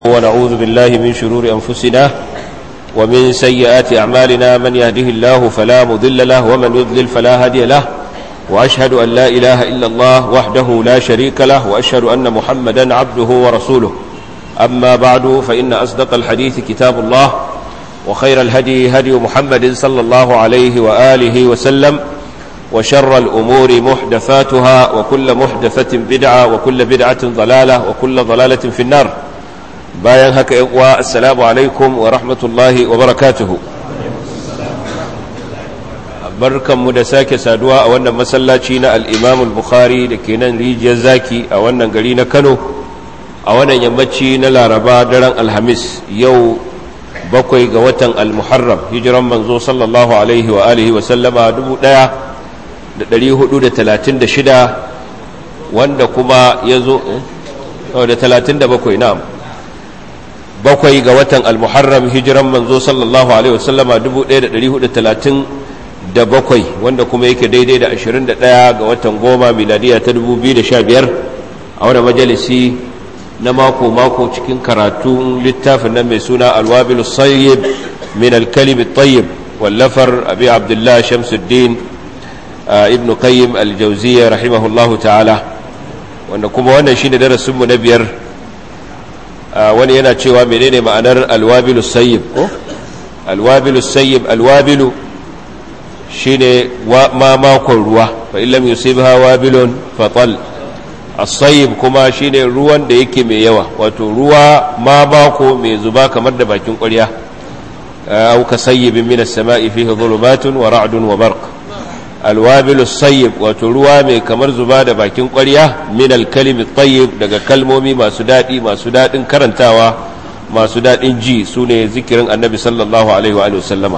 ونعوذ بالله من شرور أنفسنا ومن سيئات أعمالنا من يهده الله فلا مضل له ومن يضلل فلا هادي له وأشهد أن لا إله إلا الله وحده لا شريك له وأشهد أن محمدا عبده ورسوله أما بعد فإن أصدق الحديث كتاب الله وخير الهدي هدي محمد صلى الله عليه وآله وسلم وشر الأمور محدثاتها وكل محدثة بدعة وكل بدعة ضلالة وكل ضلالة في النار. bayan haka yan uwa assalamu alaikum wa rahmatullahi wa barakatuhu. Barkanmu da sake saduwa a wannan masallaci na al-Imam al-Bukhari da ke nan rijiyar zaki a wannan gari na Kano a wannan yammaci na Laraba daren Alhamis yau 7 ga watan al-Muharram hijiran manzo sallallahu alaihi wa alihi wa sallama 1436 wanda kuma yazo da 37 na'am 7 ga watan al-Muharram hijiran manzo sallallahu alaihi wasallama 1437 wanda kuma yake daidai da 21 ga watan goma miladiya ta 2015 a wani majalisi na mako cikin karatun littafin nan mai suna al-Wabilus Sayyib min al-Kalim at-Tayyib wallafar Abi Abdullah Shamsuddin Ibn Qayyim al-Jawziyya rahimahullahu ta'ala, wanda kuma wannan shine darasin mu na biyar. Wani yana cewa menene ma'anar alwabilus sayyib ko alwabilus sayyib? Alwabilu shine makon ruwa, fa illam yusibha wabilun fatal. As-sayyib kuma shine ruwan da yake mai yawa, wato ruwa mako mai zuba kamar da bakin ƙwarya. Aw ka sayyibin minas sama'i fihi dhulumatun wa ra'dun wa barq. Alwabilus sayyib wato ruwa mai kamar zuba da bakin ƙwarya min alkalimi tayyib, daga kalmomi masu daɗi, masu daɗin karantawa, masu daɗin ji, su ne zikirin annabi sallallahu alaihi wa sallama.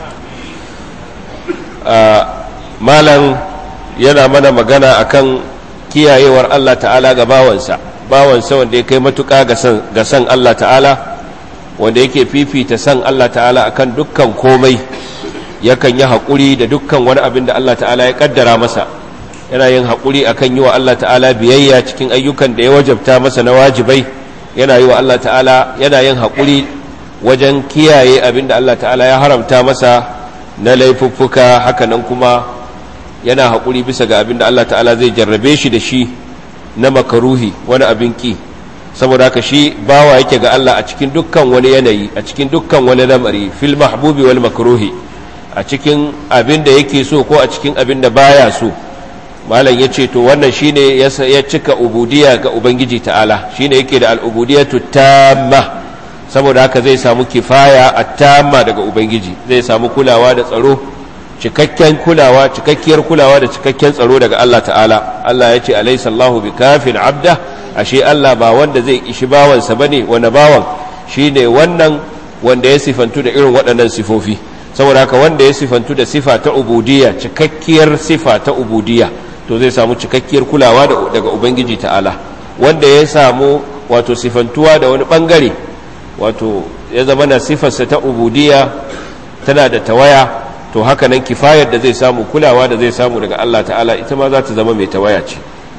Malam yana mana magana akan kiyayewar Allah ta'ala ga bawansa wanda ya kai matuƙa ga san Allah ta'ala, wanda yake fifita san Allah ta'ala akan dukkan komai, yakan yi haƙuri da dukkan wani abin da Allah ta'ala ya ƙaddara masa, yana yin haƙuri akan yi wa Allah ta'ala biyayya cikin ayyukan da ya wajabta masa na wajibai, yana yi wa Allah ta'ala, yana yin haƙuri wajen kiyaye abin da Allah ta'ala ya haramta masa na laifuffuka. Hakanan kuma yana haƙuri bisa ga abin da Allah ta'ala zai jarrabe shi da shi na makaruhi, wani abin ki. Saboda haka shi bawa yake ga Allah a cikin dukkan wani yanayi, a cikin dukkan wani lamari, fil mahbubi wal makruhi, a cikin abin da yake so ko a cikin abin da baya so. Malam ya ce to wannan shine ya cika ubudiyya ga ubangiji ta'ala, shine yake da al'ubudiyatu tamma. Saboda haka zai samu kifaya at-tamma daga ubangiji, zai samu kulawa da tsaro, cikakkiyar kulawa da cikakken tsaro daga Allah ta'ala. Allah ya ce alaysa Allahu bikafin abda, ashe Allah ba wanda zai ishi bawansa bane. wani bawan shine wannan wanda ya sifantu da irin waɗannan sifofi. Saboda haka wanda ya sifantu da sifa ta ubudiyya, cikakkiyar sifa ta ubudiyya, to zai samu cikakkiyar kulawa daga ubangiji ta'ala. Wanda ya samu wato sifantuwa da wani bangare, wato ya zama na sifarsa ta ubudiyya tana da tawaya, to haka nan kifayar da zai samu, kulawa da zai samu daga Allah ta'ala, ita ma za ta zama mai tawaya ce.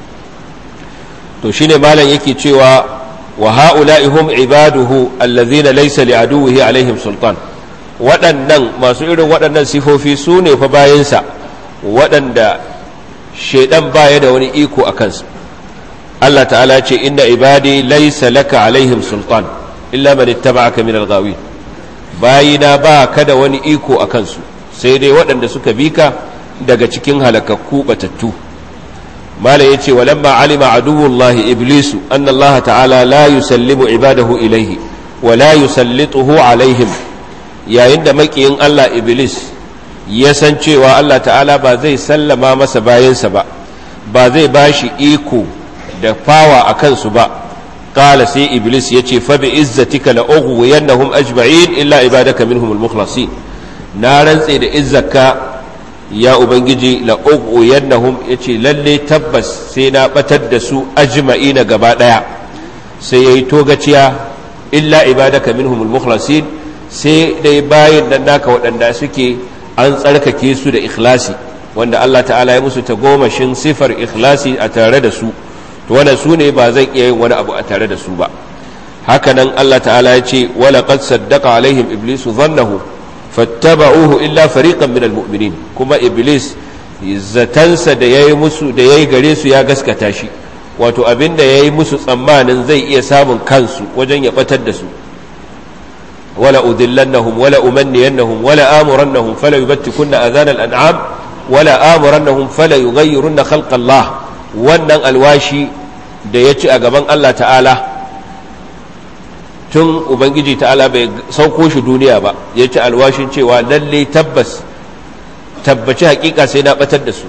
To shine malam yake cewa wa ha'ula'i hum ibaduhu allazina laysa li'aduwwihi alaihim sultan. Waɗannan masu irin waɗannan sifofi su ne fa bayansa waɗanda shaidan baya da wani iko a kansu. Allah ta'ala ce inna ibadi laysa laka alaihim sultan illa man ittaba'aka min al-ghawin. Bayina ba ka da wani iko a kansu sai dai waɗanda suka bi ka daga cikin halakakku batattu. Mala yace walamma alima aduwwullahi iblisu anna Allah ta'ala la yusallimu ibadahu ilayhi wa la yusallituhu alaihim. Yayin da makiyin Allah Iblis ya san cewa Allah ta'ala ba zai sallama masa bayansa ba zai bashi iko da fawa a kansu ba, kala sai Iblis ya ce fa bi izzatika la ughwiyannahum ajma'in illa ibadaka minhumul mukhlasin. Na rantse da izzaka ya ubangiji, la ughwiyannahum, yace lalle tabbas sai na batar da su ajma'ina gaba daya. Sai yayi togaciya illa ibadaka minhumul mukhlasin, sai dai bayin nan naka waɗanda suke an tsarkake su da ikhlasi, wanda Allah ta'ala ya musu tagomashin sifar ikhlasi a tare da su, to wannan su ne ba zan iya yin wani abu a tare da su ba. hakanan Allah ta'ala ya ce wala qad saddaqa alaihim iblisu dhannahu fattaba'uhu illa fariqan minal mu'minin, kuma iblis zatansa da yayi gare su ya gaskata shi, wato abinda yayi musu tsammanin zai iya samun kansu wajen ya batar da su. wala udillannahum wala umanniyannahum wala amurannahum fala yubattikunna adhanal an'am wala amurannahum fala yughayyirunna khalqa Allah. wannan alwashi da ya ci a gaban Allah ta'ala tun ubangiji ta'ala bai sauko shi duniya ba, ya ci alwashin cewa lalle tabbaci hakika sai na batar da su.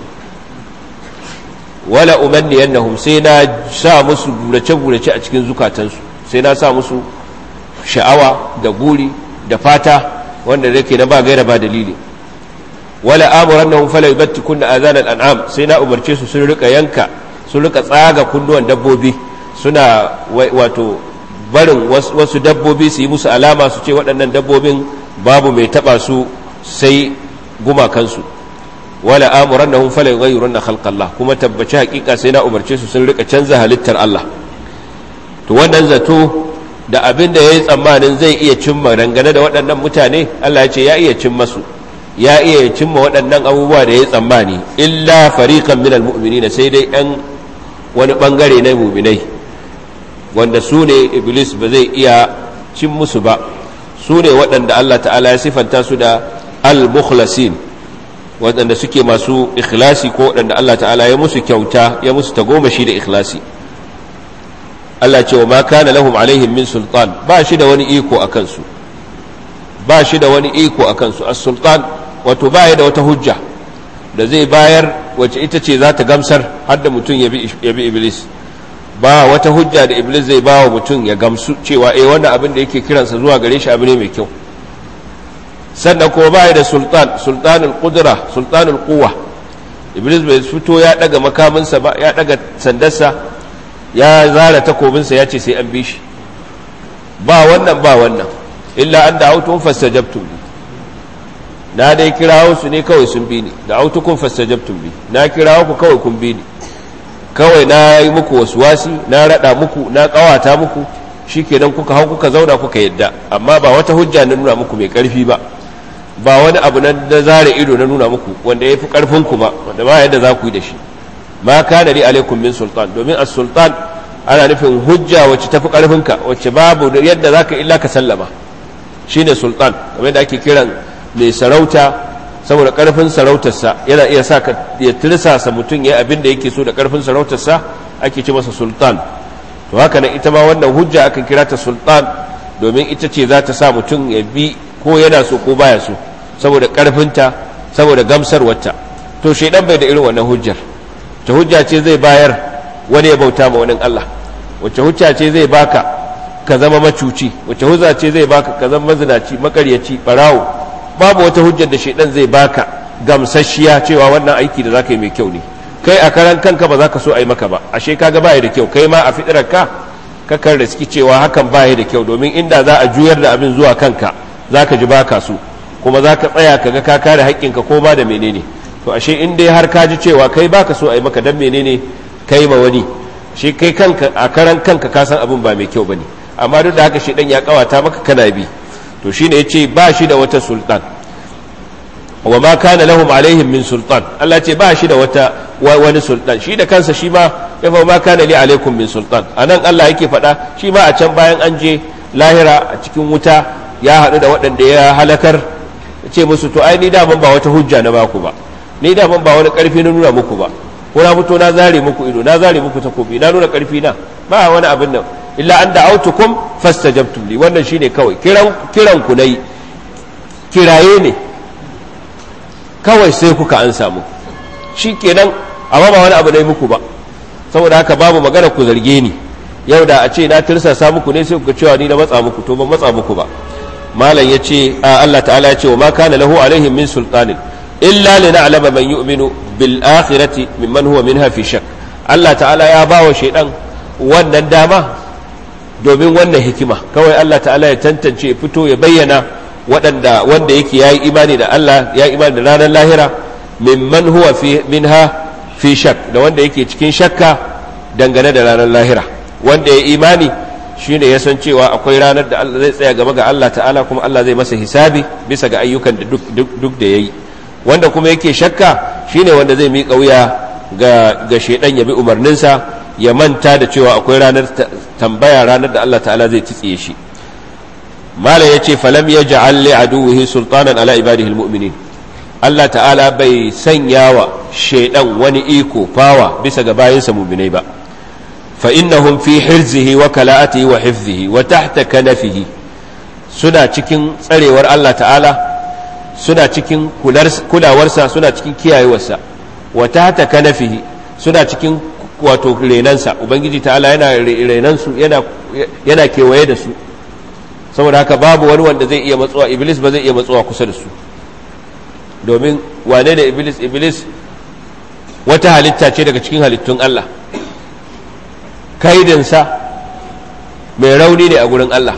wala umanniyannahum, sai na sa musu burace-burace a cikin zukatansu, sai na sa musu sha'awa da guri da fata wanda yake na ba gaira ba dalili. wala amurannahum fala yubattikunna adhanal an'am, sai na umarce su sun rika yanka, sun rika tsaga kunnuwan dabbobi, suna wato barin wasu dabbobi su yi musu alama su ce waɗannan dabbobin babu mai taba su sai gumakansu. wala amurannahum fala yughayyirunna khalqallah, kuma tabbaci hakika sai na umarce su sun rika canza halittar Allah. to wannan zato da abin da yayi tsammanin zai iya cimma dangane da waɗannan mutane, Allah ya ce ya iya cimma su, ya iya cimma waɗannan abubuwa da yayi tsammani, illa fariqan minal mu'minina, sai dai ɗan wani bangare na mu'minai wanda su ne iblis ba zai iya cin musu ba. su ne waɗanda Allah ta'ala ya sifanta su da al-mukhlasin, waɗanda suke masu ikhlasi, ko waɗanda Allah ta'ala ya musu kyauta, ya musu tagomashi da ikhlasi. Allah ce wa ma kana lahum alaihim min sultan, ba shi da wani iko a kansu, ba shi da wani iko a kansu. as-sultan wato ba ya da wata hujja da zai bayar wacce ita ce za ta gamsar har da mutum ya bi iblis. ba wata hujja da iblis zai ba wa mutum ya gamsu cewa wannan abin da yake kiransa zuwa gare shi abu ne mai kyau. sannan kuma ba da sultanul qudra, sultanul quwwa. iblis bai fito ya daga makaminsa ba, ya daga sandarsa, ya zara takobinsa ya ce sai an bi shi. ba wannan illa an da'awtum fastajabtum li, na dai kirawo su ne kawai sun bi ni. da'awtukum fastajabtum bi, na kirawo ku kawai kun bi ni, kawai na yi muku waswasi, na rada muku, na kawata muku, shikenan kuka hau kuka zauna kuka yadda. amma ba wata hujja na nuna muku mai karfi ba, ba wani abu na zare ido na nuna muku wanda ya fi ƙarfinku ba, wanda ba yadda za ku yi da shi. ma kana li alaikum min sultan, domin as-sultan ana nufin hujja wacce tafi ƙarfinka, wacce babu yadda za ka illa ka sallama, shine sultan. kamar da ake kiran mai sarauta saboda ƙarfin sarautarsa yana iya sa ya tirsasa mutum ya abin da yake so da ƙarfin sarautarsa, ake ce masa sultan. to haka nan ita ma wannan hujja aka kira ta sultan, domin ita ce za ta sa mutum ya bi ko yana so ko baya so, saboda karfinta, saboda gamsarwarta. to shaidan bai da irin wannan hujjar. ta hujja ce zai bayar wani ya bauta ma wani Allah, wacce hujja ce zai baka ka zama macuci, wacce hujja ce zai baka ka zama mazinaci, makaryaci, barawo. babu wata hujjar da shaidan zai baka gamsasshiya cewa wannan aiki da zaka yi mai kyau ne. kai a karan kanka ba za ka so a yi maka ba, ashe kaga baya da kyau. kai ma a fitirarka kakan riski cewa hakan baya da kyau, domin inda za a juyar da abin zuwa kanka za ka ji baka so, kuma za ka tsaya ka ga ka kare haƙƙinka ko ba da menene. to ashe in dai har ka ji cewa kai baka so a yi maka, dan menene kai ma wani? shi kai kanka a karan kanka ka san abin ba mai kyau bane, amma duk da haka shi dan ya kawata maka kana bi. to shine yace ba shi da wata sultan, wa ma kana lahum alaihim min sultan. Allah ce ba shi da wani sultan, shi da kansa shi ma ya fa ma kana li alaikum min sultan. anan Allah yake faɗa, shi ma a can bayan an je lahira a cikin wuta ya haɗu da waɗanda ya halakar, ce musu to ai ni daman ba wata hujja na baku ba, ni daman ba wani ƙarfi na nuna muku ba, ko na fito na zare muku ido, na zare muku takobi, na nuna ƙarfi na, ba wani abin nan. illa an da'autukum fastajabtum li, wannan shine kawai kiran ku nayi, kiraye ne kawai sai kuka an samu, shikenan. amma ba wani abu nayi muku ba, saboda haka babu magana ku zarge ni. yau da a ce na tirsasa muku ne sai kuka cewa ni na matsa muku, to ban matsa muku ba. malam yace Allah ta'ala yace wa ma kana lahu alaihim min sultanin illa lina'lama man yu'minu bil akhirati mimman huwa minha fi shak. Allah ta'ala ya bawa shaydan wannan dama domin wannan hikima, kawai Allah ta'ala ya tantance, fito ya bayyana wanda yake yayi imani da Allah, ya imani da ranar lahira, mimman huwa minha fi shak, da wanda yake cikin shakka dangane da ranar lahira. wanda ya imani shine ya san cewa akwai ranar da Allah zai tsaya gaba ga Allah ta'ala kuma Allah zai masa hisabi bisa ga ayyukan da duk da yayi. Wanda kuma yake shakka shine wanda zai miƙa wuya ga shedan ya bi umarninsa, ya manta da cewa akwai ranar tambaya, ranar da Allah ta'ala zai tsiye shi. Malam yace falam yaj'al li aduwwihi sultanan ala ibadihi almu'minin. Allah ta'ala bai sanya wa shedan wani iko fawa bisa ga bayinsa mu'minai ba. fa innahum fi hirzihi wa kala'atihi wa hifzihi wa tahta kanafihi, suna cikin tsarewar Allah ta'ala, suna cikin kulawarsa, suna cikin kiyayewarsa. wa tahta kanafihi, suna cikin wato renansa. Ubangiji ta'ala yana renansu, yana kewaye da su, saboda haka babu wani wanda zai iya matsuwa, iblis ba zai iya matsuwa kusa da su. Domin wane ne iblis? Iblis wata halitta ce daga cikin halittun Allah, kaidinsa mai rauni ne a gurin Allah.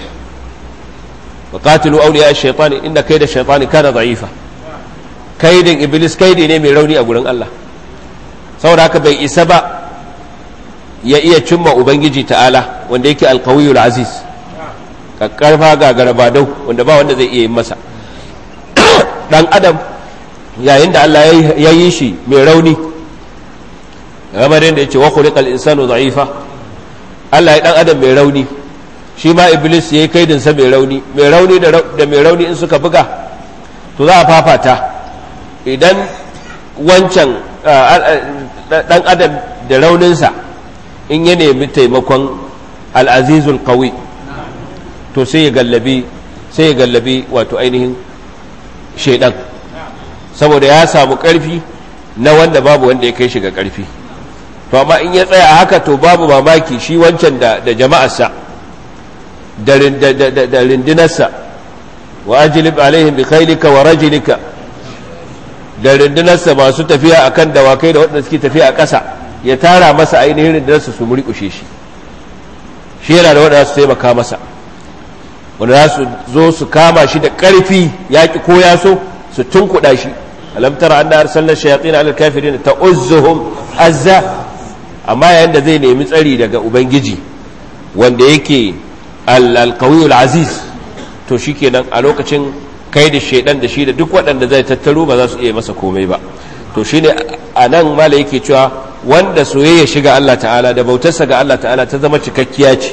wa qatilu awliya ash-shaytani inna kayda ash-shaytani kana dha'ifa. kaidin iblis kaidi ne mai rauni a gurin Allah, saboda haka bai isa ba ya iya cimma ubangiji ta'ala wanda yake alqawiyul aziz, kakkarfa ga garabadau wanda ba wanda zai iya yin masa. dan adam yayin da Allah ya yi shi mai rauni, kamar yadda yace wa khuliqal insanu dha'ifa, Allah ya dan adam mai rauni, shi ma iblis yayi kaidin sa mai rauni. Mai rauni da mai rauni in suka buga to za a fafata. Idan wancan dan adam da rauninsa in ya nemi taimakon al-azizul qawi to sai ya gallabi wato ainihin shaidan, saboda ya samu karfi na wanda babu wanda ya kai shi ga karfi. to amma in ya tsaya haka to babu mamaki shi wancan da jama'arsa da rindinarsa, wa ajlib alaihim bi khaylika wa rajlika, da rindinarsa masu tafiya akan dawakai da waɗanda suke tafiya a ƙasa, ya tara masa ainihin rindinarsa su murƙushe shi. shi yana da waɗanda su taimaka masa, wanda za su zo su kama shi da ƙarfi, yaƙi ko ya so su tunkuɗa shi. alam tara anna arsalna shayatin ala alkafirin ta'uzzuhum azza. amma yayin da zai nemi tsari daga ubangiji wanda yake al-qawiyul aziz, to shikenan a lokacin kai da shedan da shi da duk waɗanda zai tattaro ba za su iya masa komai ba. to shine anan mala yake cewa wanda soyayya shiga Allah ta'ala da bautarsa ga Allah ta'ala ta zama cikakkiya ce,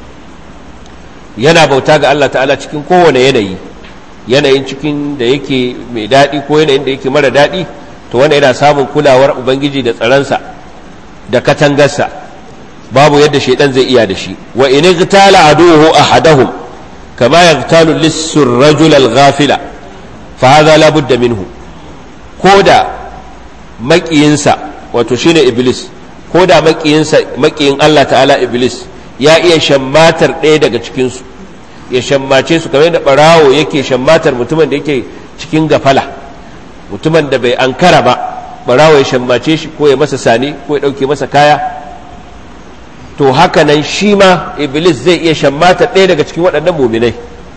yana bauta ga Allah ta'ala cikin kowane yanayin cikin da yake mai daɗi ko yanayin da yake mara daɗi, to wanda yana samun kulawar ubangiji da tsaronsa da katangarsa, babu yadda shaidan zai iya da shi. wa in igtala aduhu ahadahum kama yaghtalu lis-sur rajul al-ghafila fa hadha la budda minhu. koda makiyinsa wato shine iblis, koda makiyin Allah ta'ala iblis ya iya shammatar ɗaya daga cikinsu, ya shammace su kamar yadda ɓarawo yake shammatar mutumin da yake cikin gafala, mutumin da bai ankara ba, ɓarawo ya shammace shi ko ya masa sane ko ya ɗauke masa kaya. to haka nan shi ma iblis zai iya shammatar ɗaya daga cikin waɗannan muminai,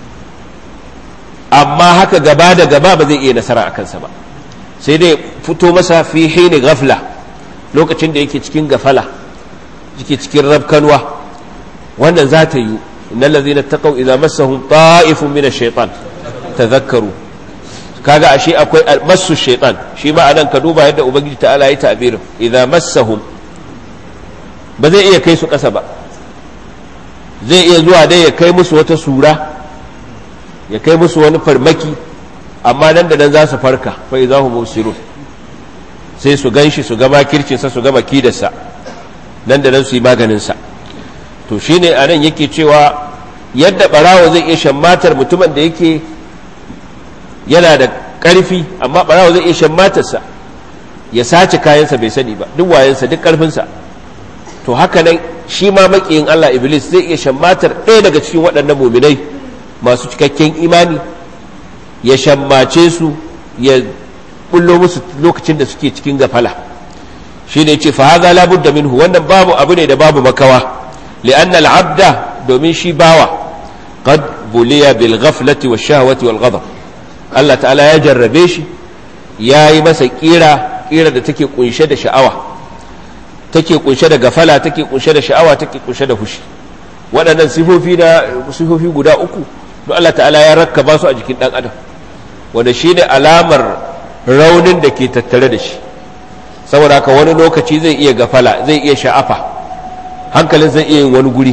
amma haka gaba da gaba ba zai iya nasara a kansa ba, sai dai fito masa fi hini gafla, lokacin da yake cikin gafala, yake cikin rabkanwa. wannan za ta yi innal ladhina taqaw idza massahum ta'ifun min ash-shaytan tadhakkaru. kaga ashe akwai massu shaytan, shi ma anan ka duba yadda ubangiji ta'ala ya ta'birin idza massahum, ba zai iya kai su kasa ba, zai iya zuwa dai ya kai musu wata sura, ya kai musu wani farmaki, amma nan da nan za su farka fa idza hum musirun, sai su ganshi, su ga makircinsa, su ga makidarsa, nan da nan su yi maganinsa. to shine a nan yake cewa yadda barawo zai iya shammatar mutumin da yake yana da ƙarfi, amma barawo zai iya shammatarsa ya sace kayansa bai sani ba, duk wayansa duk ƙarfinsa. to haka nan shi ma maƙiyin Allah iblis zai iya shammatar ɗaya daga cikin waɗannan muminai masu cikakken imani, ya shammace su, ya bullo musu lokacin da suke cikin gafala. shi ne ce fa haza la budda minhu, wannan babu abu ne da babu makawa. li'anna al-'abda, domin shi bawa qad buliya bil ghaflati wash shahwati wal ghadab, Allah ta'ala ya jarrabe shi, yayi masa kira da take kunshe da sha'awa, take kunshe da gafala, take kunshe da sha'awa, take kunshe da fushi. waɗannan sifofi guda uku don Allah ta'ala ya rakkaba su a jikin ɗan adam wanda shi ne alamar raunin da ke tattare da shi. saboda haka wani lokaci zai iya gafala, zai iya sha'afa, hankalin zai iya yin wani guri.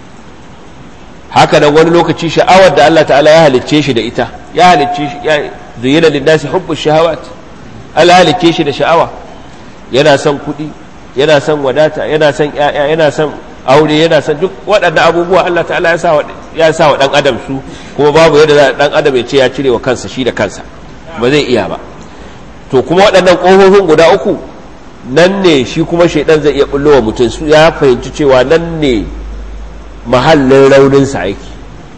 haka nan wani lokaci sha'awar da Allah ta'ala ya halicce shi da ita, ya halicce shi, ya zuyyina lin-nasi hubbu shahawat, Allah halicce shi da sha'awa, yana son kuɗi, yana son wadata, yana son ƴaƴa, yana son aure, yana son duk waɗannan abubuwa Allah ta'ala ya sa wa ɗan adam su, kuma babu yadda ɗan adam ya ce ya cire wa kansa shi da kansa, ba zai iya ba. to kuma waɗannan ƙofofin guda uku nan ne shi kuma shaidan zai iya bullo wa mutum, su ya fahimci cewa nan ne mahallin rauninsa aiki.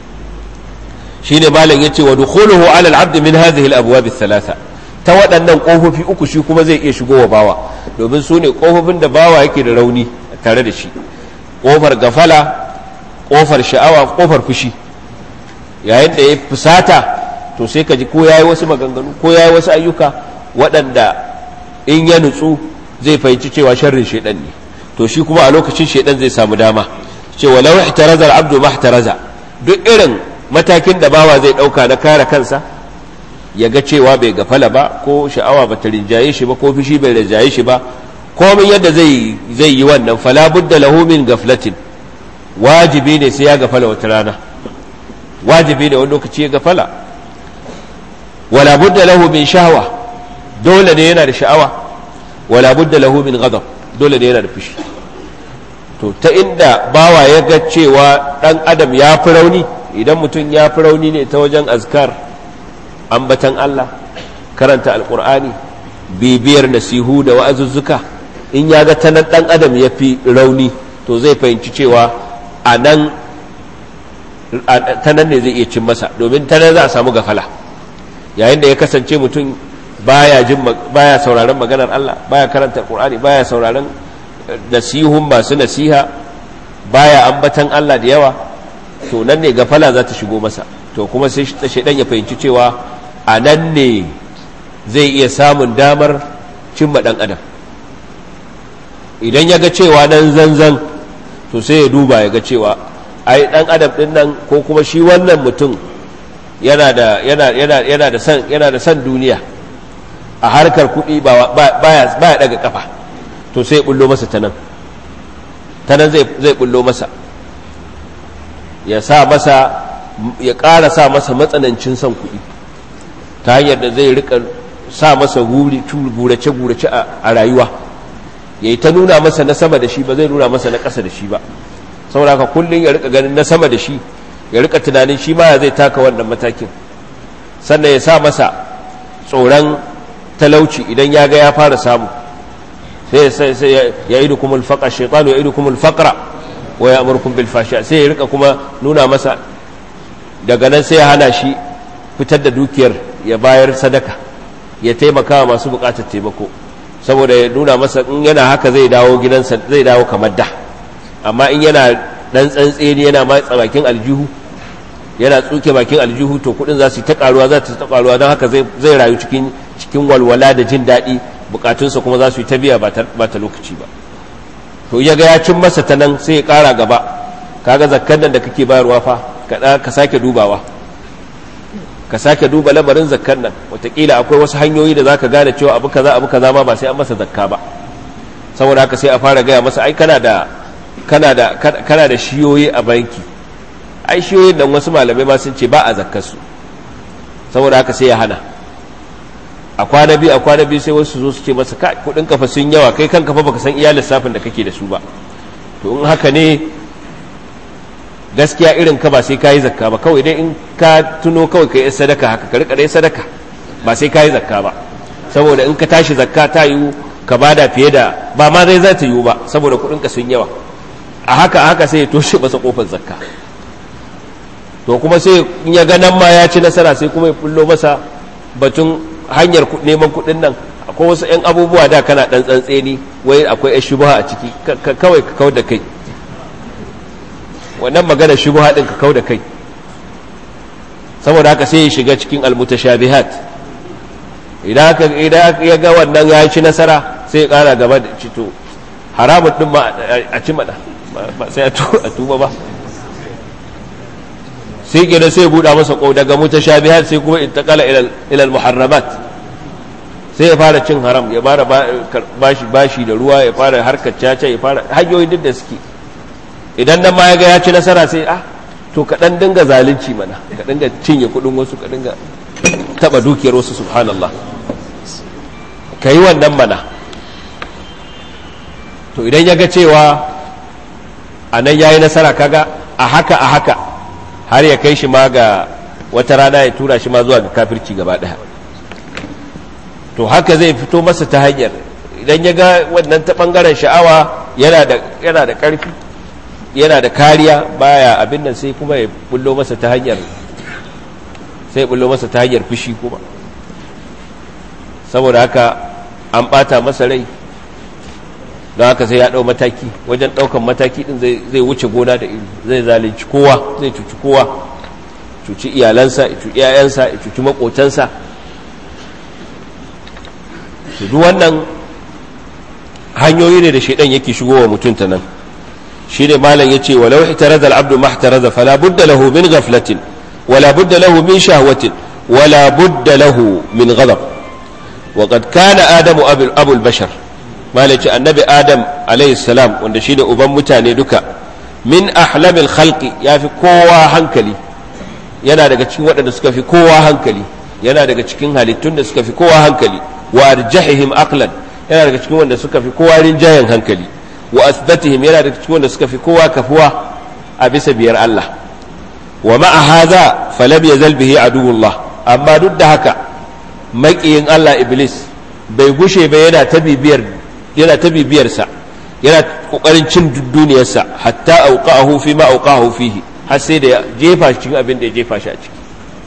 shi ne malam ya ce wa dukhuluhu ala al-abd min hadhihi al-abwab ath-thalatha, ta waɗannan ƙofofi uku shi kuma zai iya shigowa bawa, domin su ne ƙofofin da bawa yake da rauni tare da shi. ƙofar gafala, ƙofar sha'awa, ƙofar fushi. yayin da ya fusata to sai ka ji ko yayi wasu maganganu ko yayi wasu ayyuka waɗanda in ya nutsu zai fahimci cewa sharrin shaidan ne, to shi kuma a lokacin shaidan zai samu dama cewa law ihtaraza al-abdu mahtaraza, duk irin matakin da bawa zai dauka na kare kansa ya ga cewa bai gafala ba, ko sha'awa ba ta rinjaye shi ba, ko fushi bai rinjaye shi ba, komai yadda zai yi wannan, fala budda lahu min gaflatin, wajibi ne sai ya gafala wata rana, wajibi ne wani lokaci ya gafala. wala budda lahu min shahwa, dole ne yana da sha'awa. wala budda lahu min ghadab, dole ne yana da fushi. to ta inda bawa ya ga cewa dan adam ya fi rauni, idan mutum ya fi rauni ne ta wajen azkar, ambatan Allah, karanta alqur'ani, bibiyar nasihu da wa'azuzzuka, in ya ga tanan dan adam ya fi rauni, to zai fahimci cewa anan tanan ne zai iya cin masa, domin tanan za a samu gafala. yayin da ya kasance mutum baya sauraron maganar Allah, baya karanta Qur'ani, baya sauraron nasihun masu nasiha, baya ambatan Allah da yawa, to nan ne gafala za ta shigo masa. to kuma sai shaidan ya fahimci cewa a nan ne zai iya samun damar cimma dan adam. idan ya ga cewa nan zanzan, to sai ya duba ya ga cewa ai dan adam din nan, ko kuma shi wannan mutum yana da san duniya, a harkar kuɗi baya daga kafa, to sai bullo masa tanan zai bullo masa, ya ƙara sa masa matsanancin son kuɗi, ta hanyar da zai rika sa masa gurace a rayuwa, ya yi ta nuna masa na sama da shi, ba zai nuna masa na ƙasa da shi ba. saboda haka kullum ya rika ganin na sama da shi, ya rika tunanin shi ma ya zai taka wannan matakin. sannan ya sa masa tsoron talauci idan ya ga ya fara samu, sai ya idu kuma alfaƙa, shaitanu ya idu kuma alfaƙra wa ya amurkun bilfasha, sai ya rika kuma nuna masa, daga nan sai ya hana shi fitar da dukiyar ya bayar sadaka, ya taimaka wa masu buƙatar taimako, saboda ya nuna masa in yana haka zai dawo gidansa, zai dawo kamar da. amma in yana dan tsantseni, yana matsa bakin aljihu, yana tsuke bakin aljihu, to kudin za su ta karuwa, don haka zai rayu cikin walwala da jin daɗi, bukatunsa kuma za su yi ta biya ba ta lokaci ba. to ya ga ya cin masa ta nan, sai ya ƙara gaba. kaga zakkan nan da kake bayarwa fa ka sake dubawa, ka sake duba lamarin zakkan nan. wataƙila akwai wasu hanyoyi da zaka gane cewa abu kaza ma ba sai an masa zakka ba. saboda haka sai a fara gaya masa, ai kana da shiyoyi a banki, ai shiyoyin nan wasu malamai ma sun ce ba a zakkar su. saboda haka sai ya hana. a kwana biyu sai wasu zo su ce masa, kudin kafa sun yawa, kai kan kafa baka san iya lissafin da kake da su ba. to in haka ne gaskiya irin ka ba sai ka yi zakka ba, kawai dai in ka tuno kawai ka yi sadaka, haka ka rika dai sadaka, ba sai ka yi zakka ba. saboda in ka tashi zakka ta yiwu ka bada fiye da, ba ma zai za ta yiwu ba, saboda kudin ka sun yawa. a haka sai ya toshe masa kofar zakka. to kuma sai in ya ga nan ma ya ci nasara, sai kuma ya bullo masa batun hanyar neman kudin nan. akwai wasu 'yan abubuwa da kana dan tsantseni, wai akwai 'yan shubha a ciki, kawai ka kau da kai, wannan magana shubha din ka kau da kai. saboda haka sai ya shiga cikin almutashabihat. idan ya ga wannan ya ci nasara, sai ya kara gaba da cito haramun din ma a ci mana, ba sai a tuba ba. sai kenan sai ya buɗa masa ƙo daga mutashabihat sai kuma intaqala ila al-muharramat, sai ya fara cin haram, ya fara bashi da ruwa, ya fara harkar caca, ya fara hanyoyi duk da suke. Idan nan ma ya ga ya ci nasara sai to ka dan dinga zalunci mana, ka dinga cinye kuɗin wasu, ka dinga taba dukiyar wasu, subhanallah, ka yi wannan mana. To idan ya ga cewa a nan ya yi nasara, kaga a haka har ya kai shi ma ga wata rana ya tura shi ma zuwa ga kafirci gaba ɗaya. To haka zai fito masa ta hanyar, idan ya ga wannan ta ɓangaren sha'awa yana da ƙarfi, yana da kariya, baya abin nan, sai kuma ya bullo masa ta hanyar fushi kuma. Saboda haka an ɓata masa rai, don haka sai ya ɗau mataki. Wajen ɗaukan mataki ɗin zai wuce gona da iri, zai zalunci kowa, zai cuci kowa, cuci iyalansa, cuci 'ya'yansa, cuci maƙotansa. duk wannan hanyoyi ne da shaidan yake shigowa mutum ta nan. shi ne malam ya ce walau itaraza al'abdu mahtaraza fala budda lahu min ghaflatin wala budda lahu min shahwatin wala budda lahu min ghadab. wa qad kana adamu abul bashar, malam ya ce annabi adam alayhi salam, wanda shi ne uban mutane duka, min ahlamil khalqi, ya fi kowa hankali, yana daga cikin waɗanda suka fi kowa hankali, yana daga cikin halittun da suka fi kowa hankali. wa arjahihim aqlan, yana daga cikin wanda suka fi kowa rinjayen hankali. wa asbatihim, yana daga cikin wanda suka fi kowa kafuwa a bisa biyar Allah. wa ma'a hadha falam yazal bihi aduwullah, amma duk da haka maƙiyin Allah iblis bai gushe ba yana ta bibiyarsa, yana kokarin cin duniyarsa, hatta auqahu fi ma auqahu fihi, har sai da ya jefa cikin abin da ya jefa shi a ciki.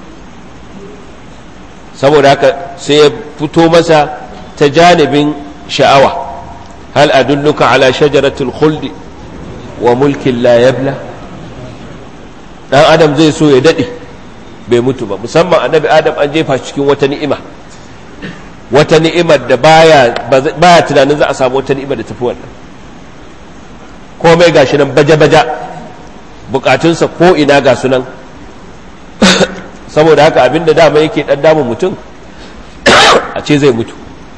saboda haka sai ya fito masa ta janibin sha'awa. hal adulluka ala shajaratul khuldi wa mulkin la yabla. dan adam zai so ya dade bai mutu ba, musamman annabi adam an jefa shi cikin wata ni'imar da baya tunanin za a samu wata ni'imar da tafi wannan. komai gashi nan baja-baja, bukatunsa ko ina ga sunan. saboda haka abinda dama yake dan damun mutum a ce zai mutu,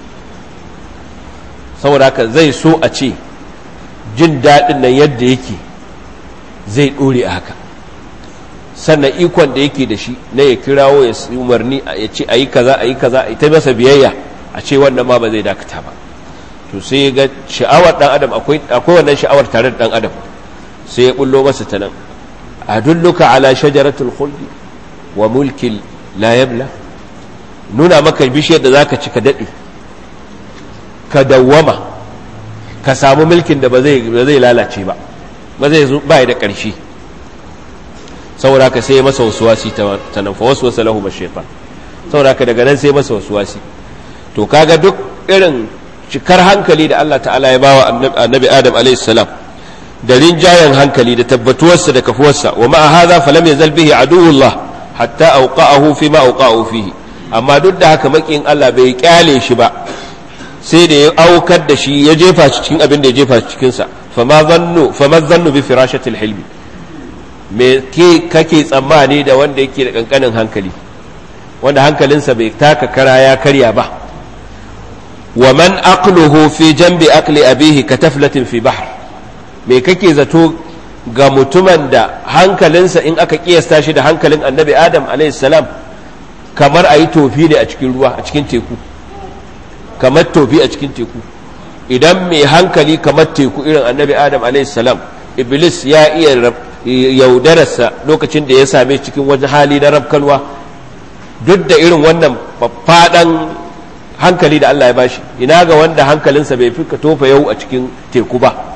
saboda haka zai so a ce jin daɗin nan yadda yake zai ɗore a haka. sannan ikon da yake da shi na ya kirawo ya umarni ya ce a yi kaza a yi kaza, a yi ta masa biyayya, a ce wannan ma ba zai dakata ba. to sai ga sha'awar ɗan adam, akwai wannan sha'awar tare da ɗan adam, sai ya bullo masa ta nan. adulluka ala shajaratul khuldi wa mulkin la yabla, nuna maka bishiyar da zaka ci ka dade, ka dawwama, ka samu mulkin da ba zai lalace ba, ba zai ba da ƙarshe. saboda ka sai masa waswasi ta nan, fa waswasa lahu ash-shaytan, saboda ka daga nan sai masa waswasi. to kaga duk irin cikar hankali da Allah ta'ala ya bawa annabi Adam alayhi salam, da rinjayen hankali da tabbatuwarsa da kafuwarsa. wa ma'a hadha falam yazal bihi aduwullah hatta auqa'ahu fi ma auqa'ahu fihi, amma duk da haka makin Allah bai kyale shi ba, sai da ya aukar da shi, ya jefa shi cikin abin da ya jefa shi cikin sa. fama dhannu bi firashatil hilmi, me kake tsammani da wanda yake da kankanin hankali, wanda hankalinsa bai taka kara ya karya ba. wa man aqluhu fi janbi aqli abihi kataflatin fi bahr, me kake zato ga mutumin da hankalinsa in aka kiyasta shi da hankalin annabi Adam alaihissalam kamar a yi tofi ne a cikin ruwa, a cikin teku, kamar tofi a cikin teku. idan mai hankali kamar teku irin annabi Adam alaihissalam, iblis ya iya yaudararsa lokacin da ya same cikin wani hali na rabkalwa, duk da irin wannan faffaɗan hankali da Allah ya bashi, ina ga wanda hankalinsa bai fi ka tofa yau a cikin teku ba.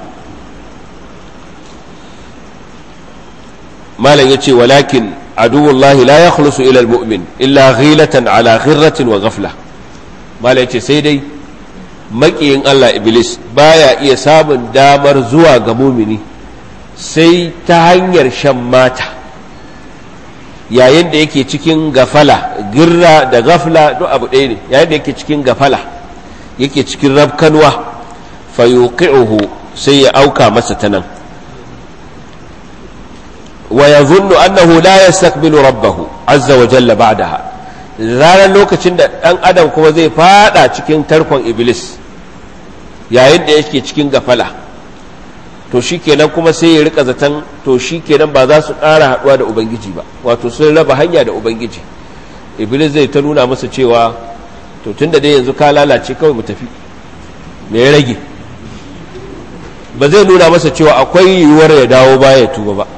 malam yace walakin aduwullahi la yakhlusu ila almu'min illa ghilatan ala ghirratin wa ghafla. malam yace sai dai makiyin Allah iblis baya iya samun damar zuwa ga mumini sai ta hanyar shan mata, yayin da yake cikin gafala. girra da gafla duk abu ɗaya ne. yayin da yake cikin gafala, yake cikin rabkanwa, fayuqi'uhu, sai ya auka masa ta nan. wa yadhunnu annahu la yastaqbilu rabbahu azza wa jalla ba'daha. Ranar lokacin da ɗan adam kuma zai fada cikin tarkon iblis yayin da yake cikin gafala, to shikenan kuma sai ya rika zaton to shikenan ba za su ƙara haɗuwa da ubangiji ba, wato sun raba hanya da ubangiji. Iblis zai ta nuna masa cewa to tunda dai yanzu ka lalace kawai mu tafi, me ya rage? Ba zai nuna masa cewa akwai yiwuwar ya dawo baya ya tuba ba,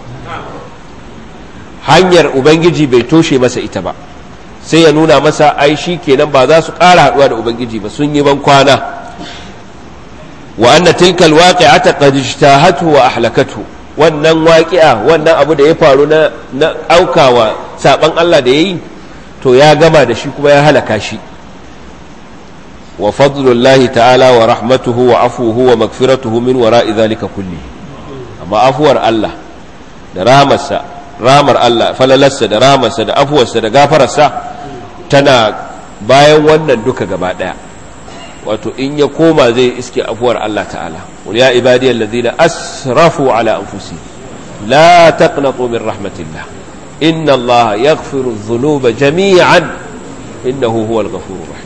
hanyar ubangiji bai toshe masa ita ba, sai ya nuna masa ai shi kenan ba za su ƙara haɗuwa da ubangiji ba, sun yi ban kwana. wa anna tilka alwaqi'ata qad ijtahathu wa ahlakathu, wannan waqi'a, wannan abu da ya faru na aukawa saban Allah da yayi, to ya gama da shi kuma ya halaka shi. wa fadlullahi ta'ala wa rahmatuhu wa afuhu wa magfiratuhu min wara'i dhalika kulli, amma afuwar Allah da ramar Allah, falalarsa da ramarsa da afuwarsa da gafararsa tana bayan wannan duka gaba daya. wato in ya koma zai iske afuwar Allah ta'ala. qul ya ibadiyal ladina asrafu ala anfusihim la taqnatu min rahmatillah inna Allah yaghfiru dhunuba jami'an innahu huwal ghafurur rahim.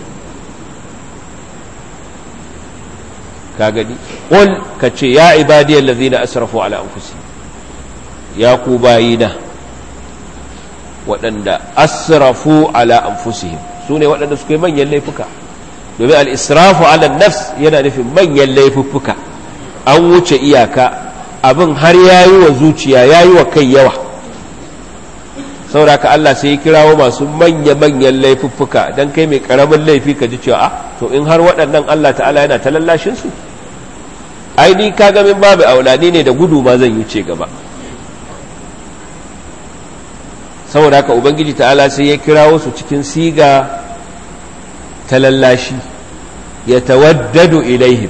ka gani, qul kace ya ibadiyal ladina asrafu ala anfusihim, ya ku bayina waɗanda asrafu ala anfusihim, su ne waɗanda suka yi manyan laifuka, domin al'israfu ala nafs yana nufin manyan laifuffuka, an wuce iyaka, abin har ya yi wa zuciya, ya yi wa kai yawa. sauraka Allah sai ya kirawo masu manya-manyan laifuffuka, don kai mai ƙaramin laifi ka ji cewa to in har waɗannan Allah ta'ala yana ta lallashinsu, ai ni ka gamin babu aulani ne da gudu ma zan yi ce gaba. saboda haka ubangiji ta'ala sai ya kirawo su cikin siga ta lallashi, ya tawaddadu ilaihim,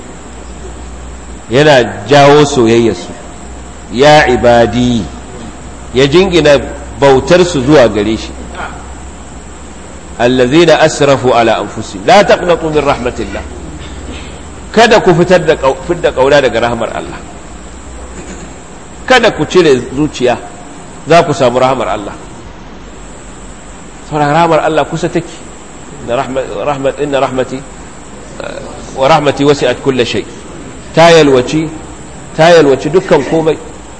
yana jawo soyayyarsu. ya ibadi, ya jingina bautarsu zuwa gare shi. allazina asrafu ala anfusihim la taqnatu min rahmatillah, kada ku fidda kauna daga rahmar Allah, kada ku cire zuciya, za ku samu rahmar Allah. saboda rahmar Allah kusa take. inna rahmati wa rahmati wasi'at kulli shay, ta yalwaci dukkan komai.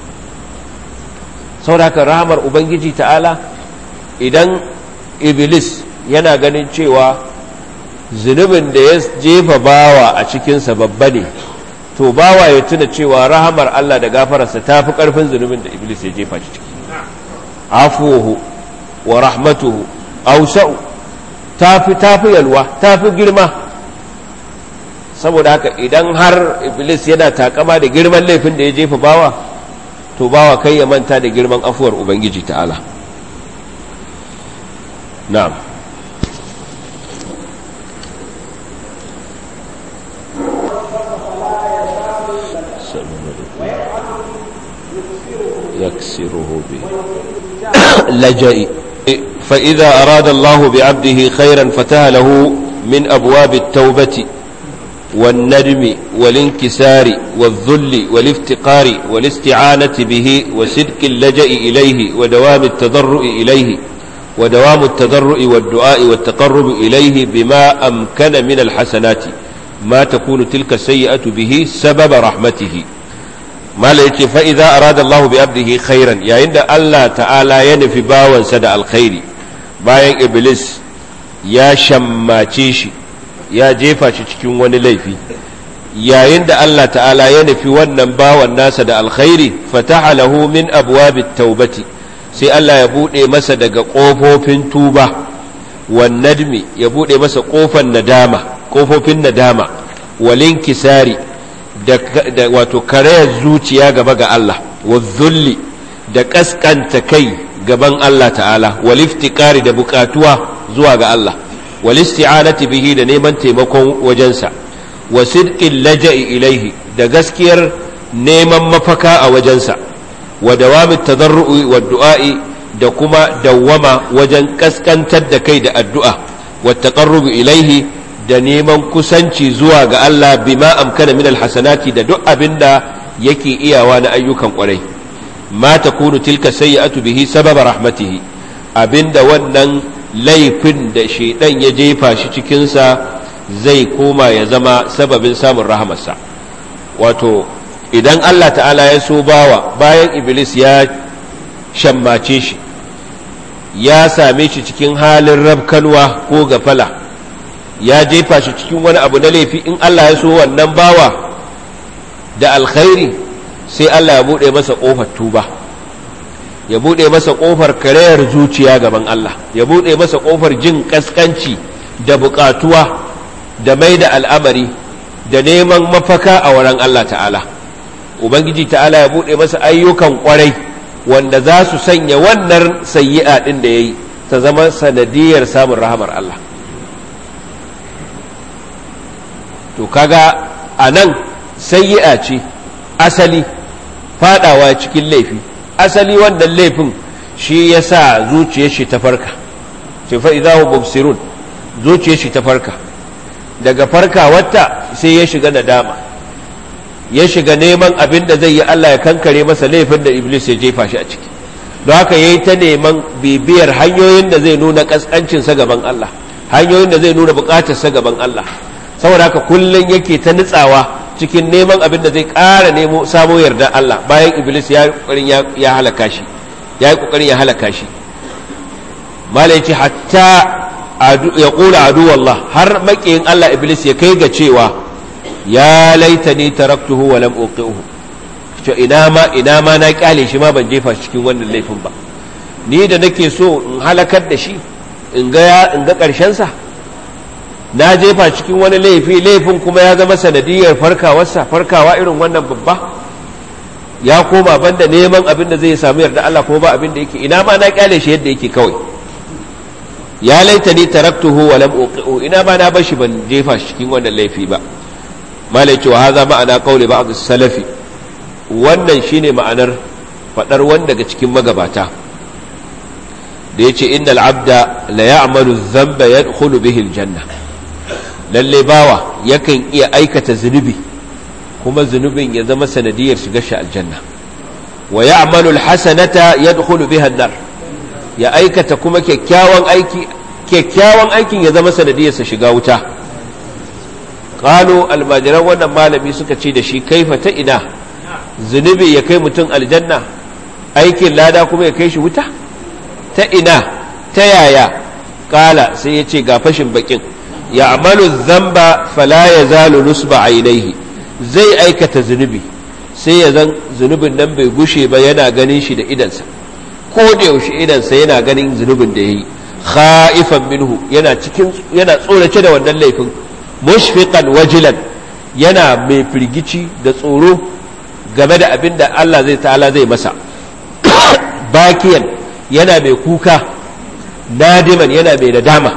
saboda haka rahmar ubangiji ta'ala, idan iblis yana ganin cewa zunubin da ya jefa bawa a cikinsa babba ne, to bawa ya tuna cewa rahamar Allah da gafararsa ta fi ƙarfin zunubin da iblis ya jefa shi ciki. afuhu wa rahmatuhu awsa'u, tafi yalwa, tafi girma. saboda haka idan har iblis yana takama da girman laifin da ya jefa bawa, to bawa kai ya manta da girman afuwar ubangiji ta'ala. na'am. yaksiruhu bi laja'i فإذا أراد الله بعبده خيرا فتح له من أبواب التوبة والندم والانكسار والذل والافتقار والاستعانة به وصدق اللجأ إليه ودوام التضرع والدعاء والتقرب إليه بما أمكن من الحسنات ما تكون تلك السيئة به سبب رحمته. ما ليك فإذا أراد الله بعبده خيرا، يا عند الله تعالى ينفي باوا سدى الخير bayan iblis ya shammace shi, ya jefa shi cikin wani laifi, yayin da Allah ta'ala ya nufi wannan bawan nasa da alkhairi, fataha lahu min abwabit taubati, sai Allah ya bude masa daga kofofin tuba, wan nadmi, ya bude masa kofofin nadama, walin kisari, da wato karayar zuciya gaba ga Allah, wa zulli, da kaskanta kai gaban Allah ta'ala, wal iftikari, da bukatuwa zuwa ga Allah, wal isti'anati bihi, da neman taimakon wajensa, wa sidqil laja'i ilaihi, da gaskiyar neman mafaka a wajensa, wa dawamit tadarru'i wad du'a'i, da kuma dawwama wajen kaskantar da kai da addu'a, wa taqarrubu ilaihi, da neman kusanci zuwa ga Allah bima amkana min alhasanati, da duk abinda yake iyawa na ayyukan kwarai. ma takunu tilka sayyi'atu bihi sababa rahmatihi, abinda wannan laifin da shaidan ya jefa shi cikinsa zai koma ya zama sababin samun rahamarsa. Wato idan Allah ta'ala ya so bawa, bayan iblis ya shammace shi, ya same shi cikin halin rabkanwa ko gafala, ya jefa shi cikin wani abu na laifi, in Allah ya so wannan bawa da alkhairi, sai Allah ya buɗe masa ƙofar tuba, ya buɗe masa ƙofar karayar zuciya gaban Allah, ya buɗe masa ƙofar jin ƙasƙanci da buƙatuwa da mai da al'amari da neman mafaka a wurin Allah ta'ala. Ubangiji ta'ala ya buɗe masa ayyukan ƙwarai wanda za su sanya wannan sayyi'a ɗin da ya yi ta zama sanadiyar samun rahamar Allah. To kaga a nan sayyi'a ce asali, faɗawa cikin laifi asali, wannan laifin shi ya sa zuciyar shi ta farka, ce fa'izahu mubsirun, zuciyar shi ta farka, daga farkawarta sai ya shiga nadama, ya shiga neman abin da zai yi Allah ya kankare masa laifin da Iblis ya jefa shi a ciki. Don haka ya yi ta neman bibiyar hanyoyin da zai nuna ƙasƙancinsa gaban Allah, hanyoyin da zai nuna buƙatarsa gaban Allah. Saboda haka kullum yake ta nutsawa cikin neman abin da zai ƙara nemo samo yarda Allah, bayan Iblis ya yi ƙoƙarin ya halaka shi. Malai ce hatta ya ƙula adu wallah, har maƙiyin Allah Iblis ya kai ga cewa ya laitani taraktuhu wa lam uqihu, to ina ma na kyale shi ma ban jefa cikin wannan laifin ba, ni da nake so in halakar da shi in ga ƙarshen sa, na jefa cikin wani laifin kuma ya zama sanadiyar farkawa irin wannan babba, ya koma banda neman abin da zai samu yarda Allah kuma ba abin da yake, ina ma na kyale shi yadda yake kawai. Ya laitani taraktuhu wa lam uqihu, ina ma na bashi ban jefa shi cikin wannan laifi ba. Malai cewa haza ma'ana qauli ba'd as-salafi, wannan shine ma'anar fadar wanda daga cikin magabata da yace innal abda la ya'malu adh-dhanba yadkhulu bihi al-janna, lalle bawa yakan iya aikata zunubi kuma zunubin ya zama sanadiyar shiga shi aljanna, wa ya'malu al-hasanata yadkhulu biha an-nar, ya aikata kuma kyakkyawan aikin ya zama sanadiyar sa shiga wuta. qalu almajiran wannan malami suka ce da shi kaifa ta ina zunubi ya kai mutum aljanna, aikin lada kuma ya kai shi wuta, ta ina ta yaya? Kala sai ya ce ga fashin bakin, ya amalu zamba fala ya zalu nusba ainihi, zai aikata zunubi sai ya zan zunubin nan bai gushe ba yana ganin shi da idansa, ko da yaushe idansa yana ganin zunubin da ya yi, kha'ifan minhu, yana tsorace da wannan laifin, mushfiqan wajilan, yana mai firgici da tsoro game da abin da Allah zai ta'ala zai masa, bakiyan yana mai kuka, nadiman yana mai nadama,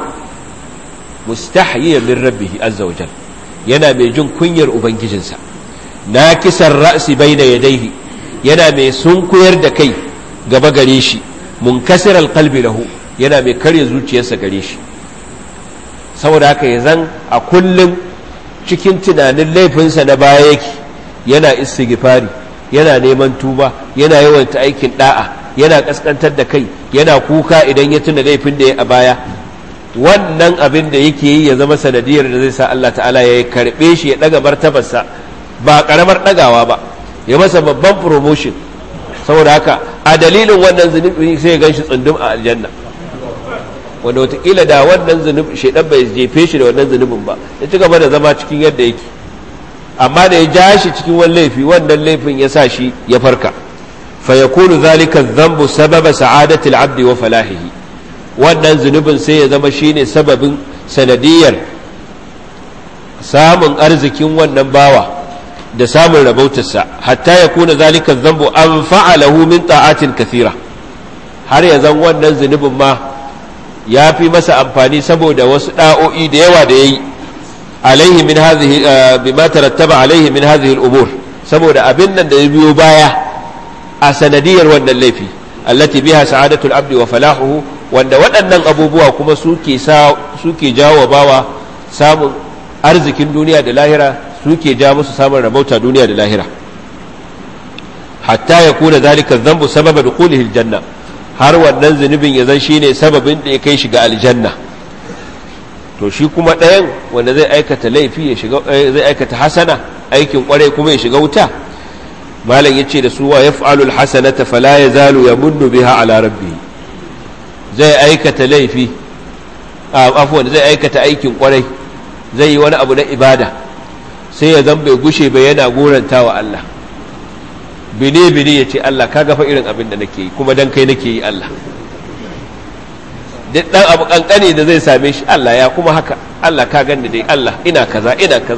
mustahyiyan min rabbih azza wa jal, yana mai jin kunyar ubangijinsa, nakisan ra'si baina yadayhi, yana mai sunkuyar da kai gaba gare shi, munkasiral qalbi lahu, yana mai karya zuciyarsa gare shi. Saboda haka ya zan a kullum cikin tunanin laifinsa na baya yake, yana istighfari, yana neman tuba, yana yawanta aikin da'a, yana kaskantar da kai, yana kuka idan ya tuna laifin da ya a baya. Wannan abin da yake yi ya zama sanadiyar da zai sa Allah ta'ala ya karbe shi, ya daga martabarsa, ba karamar dagawa ba, ya masa babban promotion. Saboda haka a dalilin wannan zunubi sai ya ganshi tsundum a aljanna, wanda watakila da wannan zunubi shaidan bai jefe shi da wannan zunubin ba, ya ci gaba da zama cikin yadda yake, amma da ya ja shi cikin wani laifi, wannan laifin ya sa shi ya farka. fa yakunu zalika dhanbu sababa sa'adati al-'abdi wa falahihi, wannan zunubin sai ya zama shine sababin sanadiyar samun arzikin wannan bawa da samun rabautarsa, hatta yakuna zalika dhanbu anfa'a lahu min ta'atin kathira, har ya zan wannan zunubin ma ya fi masa amfani saboda wasu da'o'i da yawa da yayi, alaihi min hadhihi bima tarattaba alaihi min hadhihi al-umur, saboda abin nan da ya biyo baya a sanadiyar wannan laifi, allati biha sa'adatul abdi wa falahuhu, wanda waɗannan abubuwa kuma suke jawo bawa samun arzikin duniya da lahira, suke ja musu samun rabauta duniya da lahira. hatta yakuna dhalika adh-dhanbu sababa dukhulihi al-janna, har wannan zunubin ya zan shine sababin da ya kai shi ga aljanna. To shi kuma ɗayan wanda zai aikata laifi ya shiga, zai aikata hasana aikin kwarai kuma ya shiga wuta, malam yace da su wa yaf'alu al-hasanata fala yazalu yamunnu biha ala rabbih, zai aikata laifi afwan zai aikata aikin kwarai, zai yi wani abu na ibada, sai ya zan bai gushe bai yana gorantawa Allah, bine ya ce Allah ka gafa irin abin da nake yi kuma dan kai nake yi Allah. Duk dan abu kankane da zai same shi Allah ya kuma haka, Allah ka ganni dai Allah ina kaza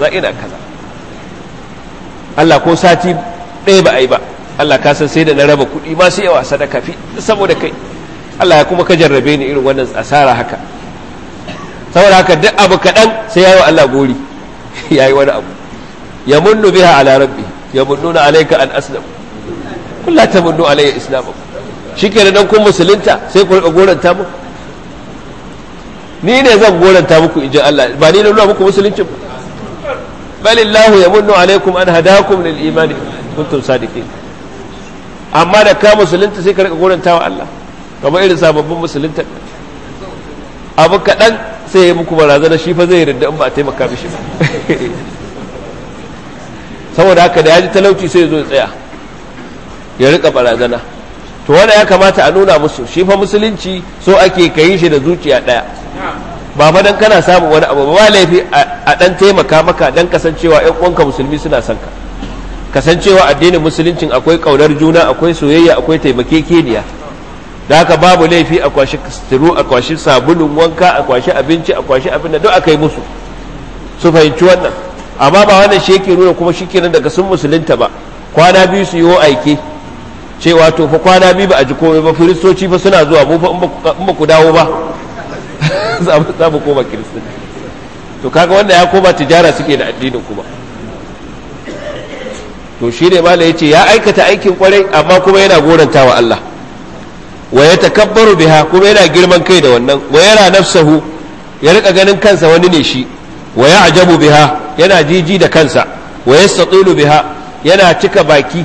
Allah ko sati ɗaya ba a yi ba Allah ka san sai da na raba kuɗi masu yawa sadaka fi saboda kai Allah ya kuma ka jarrabe ni irin wannan asara haka. Saboda haka duk abu kaɗan sai ya yi wa Allah gori ya yi wani abu. Ya munnu biha ala rabbi ya munnuna alaika an aslam kun la tamunnu alayya islamakum, shikenan dan kun musulunta sai ku rika goranta mu, ni ne zan goranta muku inji Allah, ba ni na nuna muku musulunci ba. balillahu yamunnu alaikum an hadakum lil imani kuntum sadiqin. Amma da ka musulunta sai ka rika goranta wa Allah kamar irin sababbin musulunta, abu kaɗan sai ya muku barazana shi fa zai rinda in ba a taimaka mishi ba. Saboda haka da ya ji talauci sai ya zo ya tsaya ya rika barazana. To wanda ya kamata a nuna musu shi fa musulunci so ake kayi shi da zuciya ɗaya, ba fa dan kana samun wani abu ba laifi a dan taimaka maka dan kasancewa ƴan uwanka musulmi suna son ka, kasancewa addinin musuluncin akwai kaunar juna, akwai soyayya, akwai taimakekeniya. Da haka babu laifi a kwashi kasturu, a kwashi sabulun wanka, a kwashi abinci, a kwashi abin da duk aka yi musu su fahimci wannan. Amma ba wannan shi yake nuna kuma shikenan daga sun musulunta ba kwana biyu su yi aike cewa to fa kwana biyu ba a ji komai ba, kiristoci fa suna zuwa mu fa in ba ku dawo ba za mu koma kiristoci. To kaga wanda ya koma tijara suke da addinin kuma. To shi ne mala yace ya aikata aikin kwarai amma kuma yana goranta wa Allah, wa ya takabbaru biha, kuma yana girman kai da wannan, wa yara nafsahu, ya rika ganin kansa wani ne shi, wa ya ajabu biha, yana jiji da kansa, wa yastatilu biha, yana cika baki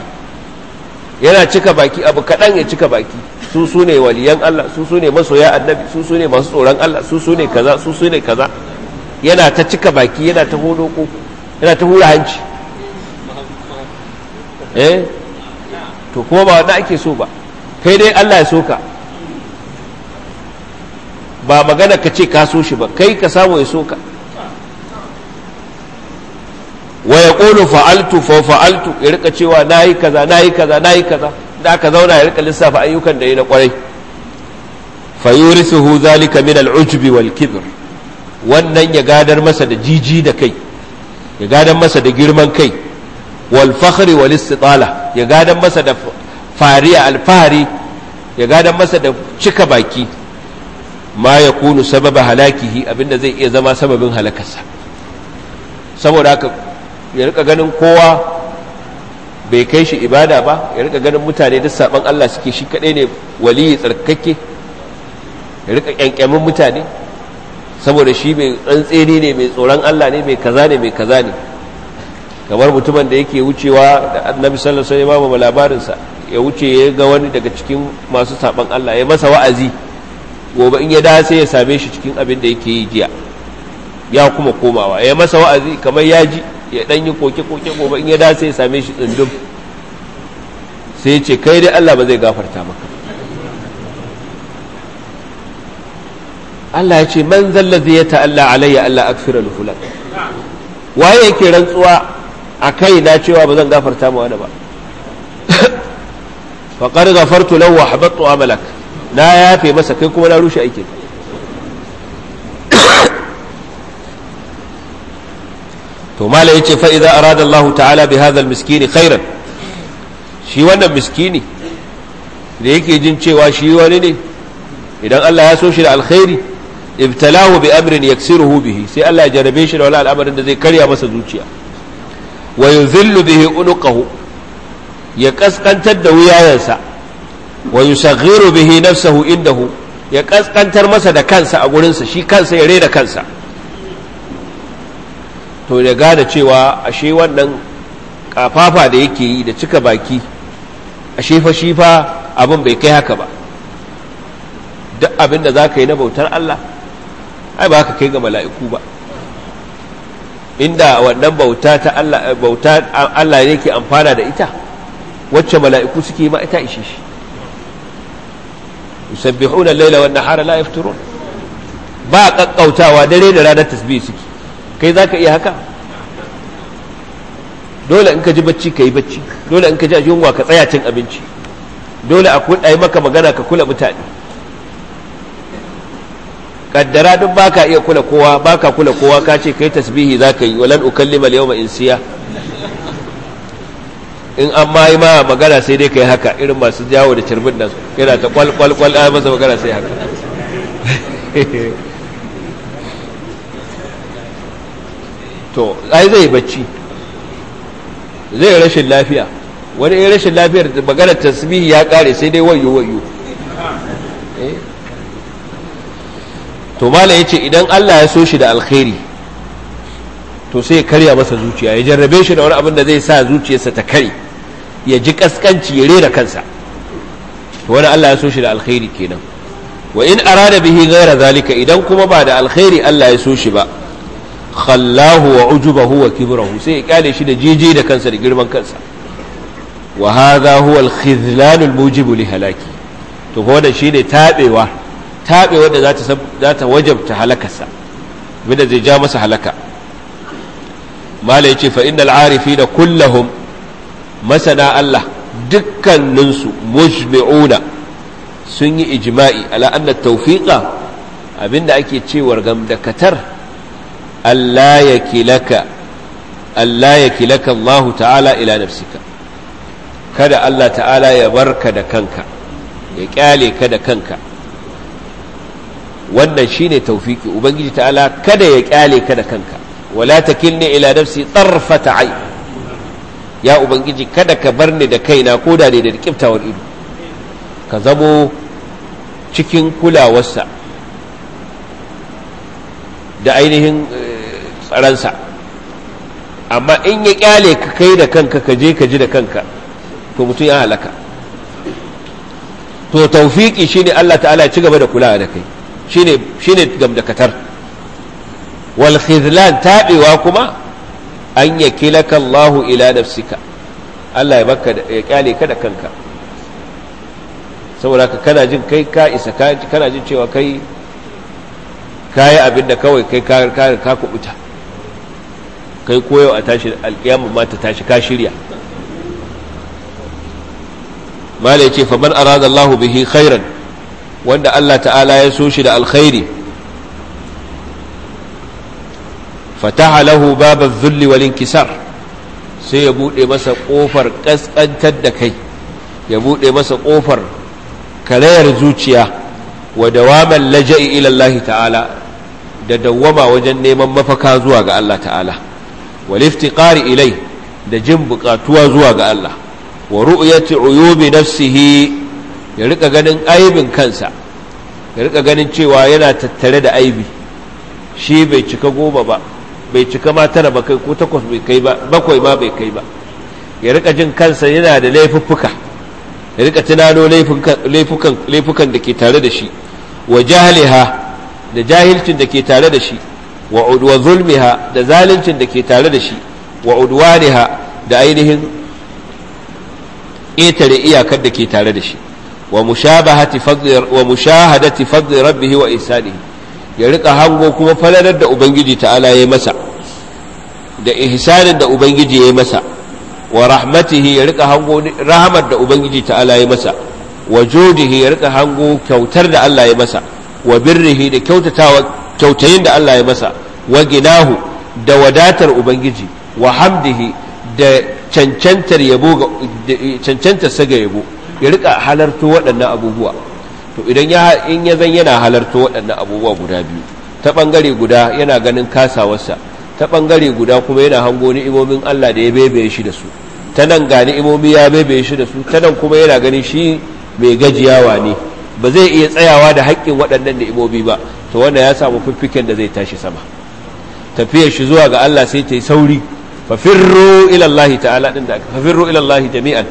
abu kaɗan ya cika baki, su ne waliyan Allah, su ne masoya annabi, su ne masu tsoron Allah, su ne kaza, su ne kaza, yana ta cika baki, yana ta hodoko, yana ta hura hanci. To kuma ba wanda ake so ba, kai dai Allah ya so ka, ba magana ka ce ka so shi ba, kai ka samu ya so ka. Wa ya ƙolo fa'altu fa fa'altu, ya rika cewa na yi kaza da aka zauna ya rika lissafa ayyukan da yi na ƙwarai. Fa yurithuhu zalika min al'ujbi wal kibr, wannan ya gadar masa da jiji da kai, ya gadar masa da girman kai, wal fakhri wal istitala, ya gadar masa da fariya alfahari, ya gadar masa da cika baki, ma yakunu sababa halakihi, abinda zai iya zama sababin halakarsa. Saboda haka ya rika ganin kowa bai kai shi ibada ba, ya rika ganin mutane duk saban Allah suke, shi kadai ne waliyi tsarkake, ya rika kyankyamin mutane saboda shi mai tsantseni ne, mai tsoron Allah ne, mai kaza ne. Kamar mutumin da yake wucewa da annabi sallallahu alaihi wasallam labarinsa, ya wuce ya ga wani daga cikin masu saban Allah, ya masa wa'azi, gobe in ya da sai ya same shi cikin abin da yake yi jiya, ya kuma komawa, ya masa wa'azi kamar ya ji, ya dan yi koke-koke, gobe in ya da sai ya same shi tsundum, sai ya ce kai dai Allah ba zai gafarta maka. Allah ya ce man zallazi ya ta'alla alayya Allah akfira li fulan, waye yake rantsuwa a kai na cewa ba zan gafarta ma wani ba. faqad ghafartu lahu wa habattu amalak, na yafe masa kai kuma na rushe aikin. To mala yace fa idza arada Allah ta'ala bi hadha al-miskin khairan, shi wannan miskini da yake jin cewa shi wani ne, idan Allah ya so shi da alkhairi, ibtalahu bi amrin yaksiruhu bihi, sai Allah ya jarabe shi da wani al'amarin da zai karya masa zuciya, wa yuzillu bihi unuqahu, ya kaskantar da wuyayensa, wa yusaghiru bihi nafsahu indahu, ya kaskantar masa da kansa a gurinsa, shi kansa ya rena kansa. To ya gane cewa ashe wannan kafafa da yake yi da cika baki a shifa abin bai kai haka ba. Duk abin da za ka yi na bautar Allah ai ba ka kai ga mala'iku ba. Inda wannan bauta ta Allah ne ke amfana da ita, wacce mala'iku suke ma ita ishe shi. yusabbihuna al-laila wan nahara la yafturun, ba kakkautawa dare da ranar tasbih suke. Kai zaka iya haka? Dole in ka ji bacci ka yi bacci, dole in ka ji yunwa ka tsaya cin abinci, dole a yi maka magana ka kula mutane. Kaddara duk baka iya kula kowa, baka kula kowa, ka ce kai tasbihi zaka yi, walan ukallima al-yawma insiya. In an ma yi ma magana sai dai kai haka, irin masu jawo da cirbin nan yana ta kwal a masa magana sai haka. To ai zai bacci, zai rashin lafiya, wani ya rashin lafiyar maganar tasbihi ya kare sai dai wayo to mala yace idan Allah ya so shi da alkhairi to sai ya karya masa zuciya, ya jarrabe shi da wani abin da zai sa zuciyarsa ta kare, ya ji kaskanci, ya rera kansa. to wani Allah ya so shi da alkhairi kenan. wa in arada bihi ghayra zalika, idan kuma ba da alkhairi Allah ya so shi ba, khallahu wa ujubahu wa kibrahu, sai ya kyale shi da jiji da kansa da girman kansa. wa hadha huwa al-khizlan al-mujib li halaki, to wannan shine tabewa da za ta wajabta halakarsa, wanda zai ja masa halaka. mala yace fa innal arifina kullahum, masana Allah dukkaninsu, mujmi'una sun yi ijma'i ala anna tawfiqa, abinda ake cewar gamdakatar, Allah ya kilaka Allah ta'ala ila nafsika, kada Allah ta'ala ya barka da kanka, ya kyale ka da kanka. wannan shine tawfiki. Ubangiji ta'ala kada ya kyale ka da kanka, wala takilni ila nafsi tarfata ay, ya Ubangiji kada ka bar ni da kaina ko da ne da kiftawar ido, ka zamo cikin kulawarsa da ainihin tsaransa. amma in ya kyale ka kai da kanka, ka je ka ji da kanka, to mutum ya halaka. to tawfiki shine Allah ta'ala ya ci gaba da kula da kai, shine gamdakatar. wal khizlan, tabewa kuma, an yakilaka Allahu ila nafsika, Allah ya baka ya kyale ka da kanka. saboda kana jin kai ka isa, kana jin cewa kai kayi abin da kawai kai ka kubuta, kai koyo a tashi alƙiyama ma ta tashi ka shirya. malai ce fa man arada Allah bihi khairan, wanda Allah ta'ala ya so shi da alkhairi, fataha lahu babal dhulli wal inkisar, sai ya bude masa kofar kaskantar da kai, ya bude masa kofar karayar zuciya, wa dawaman laja'i ila Allah ta'ala, da dawwama wajen neman mafaka zuwa ga Allah ta'ala, wal iftiqari ilai, da jin bukatuwa zuwa ga Allah, wa ru'yati uyubi nafsihi, ya rika ganin aibin kansa, ya rika ganin cewa yana tattare da aibi, shi bai cika 10 ba, bai cika ma 9 ba, kai ko 8 bai kai ba, 7 ma bai kai ba. ya rika jin kansa yana da laifuffuka, ya rika tunano laifukan da ke tare da shi, wa jahliha, da jahilcin da ke tare da shi, wa zulmiha, da zalincin da ke tare da shi, wa udwaniha, da ainihin ƙetare iyakar da ke tare da shi, wa mushahadati fadli rabbih wa ihsanihi, ya rika hango kuma falalar da ubangiji ta'ala yayi masa, da ihsanin da ubangiji yayi masa, wa rahmatihi, ya rika hango rahmar da ubangiji ta'ala yayi masa, wa judihi, ya rika hango kyautar da Allah yayi masa, wa birrihi, da kyautayin da Allah yayi masa, wa ginahu, da wadatar ubangiji, wa hamdihi, da cancantar saga yabo, ya rika halarto waɗannan abubuwa. to idan in ya zan yana halarto waɗannan abubuwa guda biyu, ta ɓangare guda yana ganin kasawarsa, ta ɓangare guda kuma yana hango ni'imomin Allah da ya bebe shi da su, ta nan ga ni'imomi ya bebe shi da su, ta nan kuma yana ganin shi mai gajiyawa ne, ba zai iya tsayawa da haƙƙin waɗannan ni'imomi ba, to wannan ya samu fiffiken da zai tashi sama. tafiyar shi zuwa ga Allah sai ta yi sauri, fafirru ila Allah ta'ala din da fafirru ila Allah jami'an,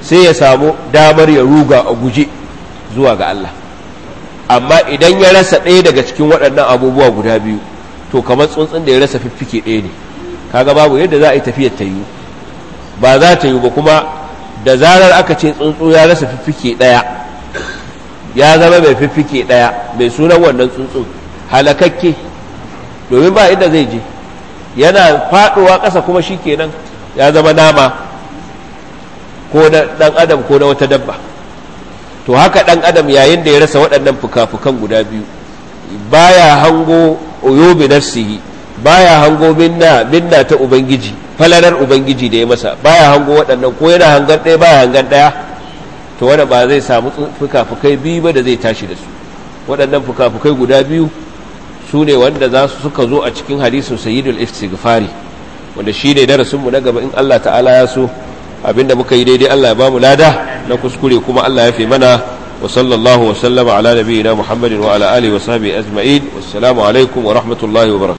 sai ya samu damar ya ruga a guje zuwa ga Allah. Amma idan ya rasa ɗaya daga cikin waɗannan abubuwa guda biyu, to kamar tsuntsun da ya rasa fiffike ɗaya ne. Kaga babu yadda za a yi tafiyar ta yi, ba za ta yi ba. Kuma da zarar aka ce tsuntsu ya rasa fiffike ɗaya, ya zama mai fiffike ɗaya, mai sunan wannan tsuntsun halakakke, domin ba inda zai je, yana faɗuwa ƙasa kuma shi kenan ya zama nama ko na ɗan adam ko na wata dabba. To haka ɗan adam yayin da ya rasa waɗannan fuka-fukan guda biyu, baya hango uyubi nafsihi, baya hango minna ta ubangiji, falalar ubangiji da ya masa, baya hango waɗannan, ko yana hangan ɗaya baya hangan ɗaya, to wanda ba zai samu fuka-fukai biyu ba da zai tashi da su. Waɗannan fuka-fukai guda biyu su ne wanda suka zo a cikin hadisin sayyidul istighfari, wanda shi ne darasinmu na gaba in Allah ta'ala ya so. Abinda muka yi daidai Allah ya bamu lada, na kuskure kuma Allah ya fi mana. Wa sallallahu wa sallama ala nabiyyina Muhammadin wa ala alihi wa sahbihi ajma'in. Wassalamu alaikum wa rahmatullahi wa barakatuh.